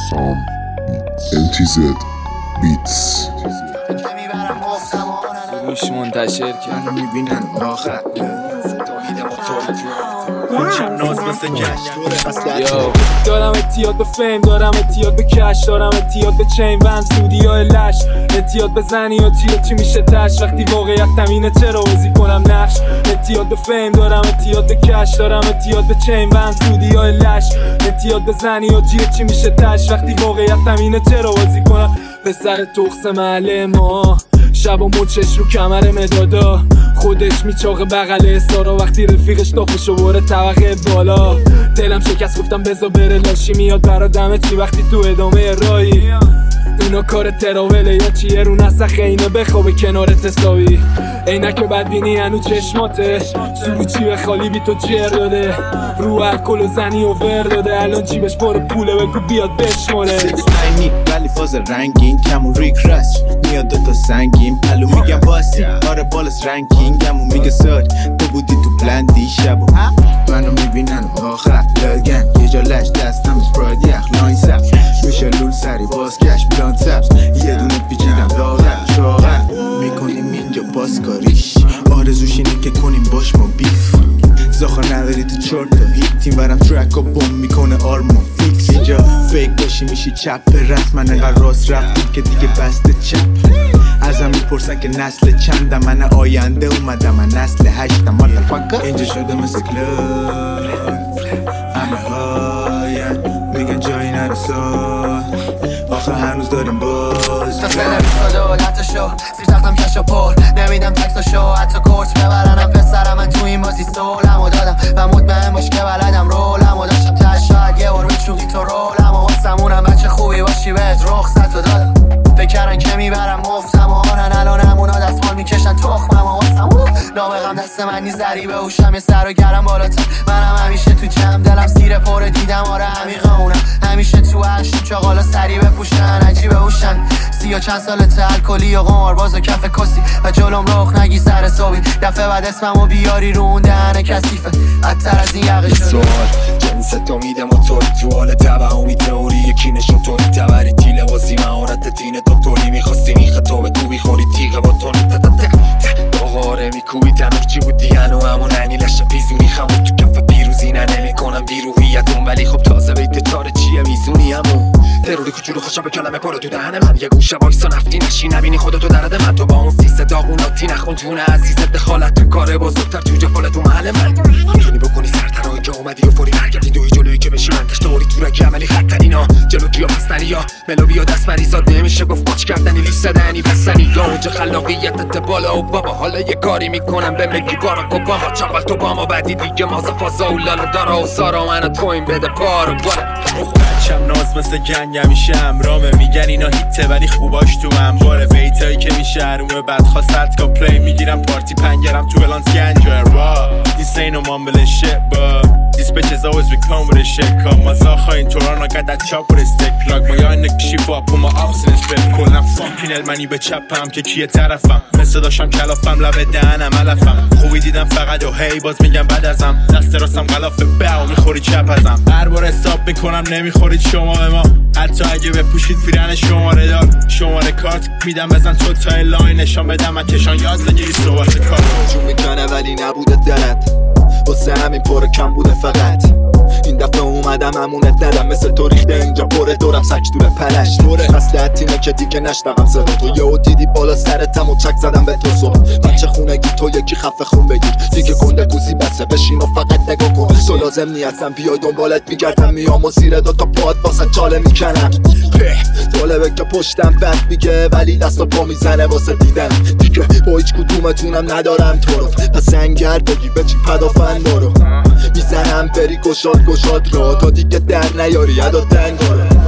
سام LTZ بیتس روش منتشر کرد میبینن آخر دارم اتیاد به فیم، دارم اتیاد به کش، دارم اتیاد به چین ون سودیا لش، اتیاد به زنی و چی میشه تش وقتی واقعیت تمینه چرا بازی کنم نقش. اتیاد به فیم، دارم اتیاد به کش، دارم اتیاد به چین ون سودیا لش، اتیاد به زنی و چی میشه تش وقتی واقعیت تمینه چرا بازی کنم. پسر تخس محله ما شب و مچش رو کمر مدادا، خودش میچاقه بغل استارا وقتی رفیقش داخلشو بره طبقه بالا. دلم شکست گفتم بزا بره لاشی میاد برا دمه چی وقتی تو ادامه رایی. اینا کار تراوله یا چیه رو نسخه اینه بخوابه کنارت حسابی. عینک بدبینی هنو چشماته سروچی به خالی بی تو جر داده رو الکل و زنی و ور داده الان جیبش پر پوله بگو بیاد بشماره. ولی فاز رنگین کم و ریک رست میاد دوتا سنگین پلو میگم باسی آره بالاس رنگینگم و میگه ساد تو بودی تو بلندی شب منو میبینن آخر لگن یه جا لش دستم اسپراید یخ لاین سبز میشه لول سری بازگشت بلان سبز یه دونه پیچیدم لاغر شاغر میکنیم اینجا بازکاریش آرزوش اینه که کنیم باش ما بیف زاخا نداری تو چارتا هیت تیم برم ترک و بوم میکنه آرما فیکس اینجا فیک باشی میشی چپ رست من انقدر راست رفتیم که دیگه بسته چپ ازم میپرسن که نسل چندم من آینده اومدم من نسل هشتم مادرفاکر اینجا شده مثل کلاب همه هاین میگن جایی نرساد آخه هنوز داریم باز مثل دولتشو زیر تختم کشو پر نمیدم تکساشو حتی کورس ببرنم پسرم من تو این بازی سولمو دادم و مطمئن باش که بلدم رولمو داشتم تش شاید یه بار بچوقی تو رولم و واسمونم بچه خوبی باشی بهت رخصت رو دادم فکرن که میبرم مفتم و آنن الان همونا دستمال میکشن تخمم و واسمون نابغم دست من نیز ذریبه هوشم یه سر و گرم بالاتر منم همیشه تو جمع دلم سیر پره دیدم آره عمیقه اونم همیشه تو عرشیم چاقالا سری بپوشن عجیبه هوشن 30 چند سالت الکلی و قمارباز و کف کسی و جلوم رخ نگی سر صبحی دفعه بعد اسممو بیاری رو اون دهن کثیفه بدتر از این یقه شد سوال جنست امیده موتوری تو حال توهمی تئوری یکی نشون توری تبری تیله بازی مهارت دین دکتری میخواستی میخه تو به تو بیخوری تیغه با تونی داغاره میکوبی تنور چی بودی هنو همون انیلش پیزونی خمون تو کف پیروزی نمی کنم بیروحیتون ولی خب تازه بیت چاره چیه میزونی همون تروری کوچولو خوشم به کلمه پارو تو دهن من یه گوشه وایسا نفتی نشی نبینی خودتو درد من تو با اون سیسه داغوناتی نخون جون عزیزت دخالت تو کاره بزرگتر تو جفالت تو محل من میتونی بکنی سرترایی که اومدی و فوری برگردی دوی جلویی که بشی من تشتوری تو رگی عملی خطنینا جلو کیا پستنی یا ملوی یا دست مریضات نمیشه گفت باچ کردنی لیستدنی بسنی یا اونجا خلاقیتت بالا و بابا حالا یه کاری میکنم به مگی باراک اوباما چاقل تو باما بعدی دیگه مازا فازا اولالا دارا و سارا من تو این بده پارو بچم ناز مثل گنگ همیشه امرامه میگن اینا هیته ولی خوباش تو انباره بیتایی که میشه هرومه بدخوا صدگا پلی میگیرم پارتی پنگرم تو بلانس گنجا را This ain't no mumbling shit but These bitches always be come with this shit Come my zacha in Toronto got that chop with a stick plug My young nigga shift up put my ups in his bed کلم فاکین المنی به چپم که کیه طرفم مثل داشتم کلافم لب دهنم علفم خوبی دیدم فقط و هی باز میگم بعد ازم دست راستم غلاف باو میخوری چپ ازم هر بار حساب میکنم نمیخورید شما به ما حتی اگه بپوشید پیرن شماره دار شماره کارت میدم بزن تو تای لاین نشان بدم اتشان یاد بگیری صحبت کار جون میکنه ولی نبوده دلت واسه همین پر کم بوده فقط این دفعه اومدم امونت ندم مثل تو ریخته اینجا پره دورم سک دور پلش دوره مسلحت اینه که دیگه نشنقم صدا تو یهو دیدی بالا سرتم و چک زدم به تو صبح بچه خونگی تو یکی خفه خون بگیر دیگه گنده گوزی بسه بشین و فقط نگاه کن تو لازم نیستم بیای دنبالت میگردم میام و زیر دوتا پاد واسه چاله میکنم طالبه که پشتم بند میگه ولی دست و پا میزنه واسه دیدن دیگه با هیچ کدومتونم ندارم تو رو پس انگر بگی به چی پدافند رو میزنم بری گشاد را تا دیگه در نیاری ادا دنگاره